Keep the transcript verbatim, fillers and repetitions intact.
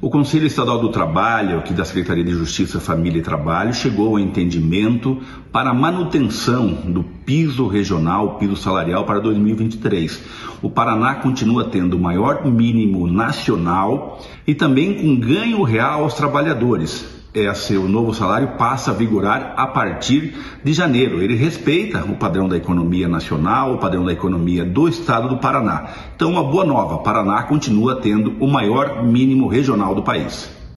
O Conselho Estadual do Trabalho, aqui da Secretaria de Justiça, Família e Trabalho, chegou ao entendimento para a manutenção do piso regional, piso salarial para dois mil e vinte e três. O Paraná continua tendo o maior mínimo nacional e também com ganho real aos trabalhadores. Esse, o novo salário passa a vigorar a partir de janeiro. Ele respeita o padrão da economia nacional, o padrão da economia do estado do Paraná. Então, uma boa nova, Paraná continua tendo o maior mínimo regional do país.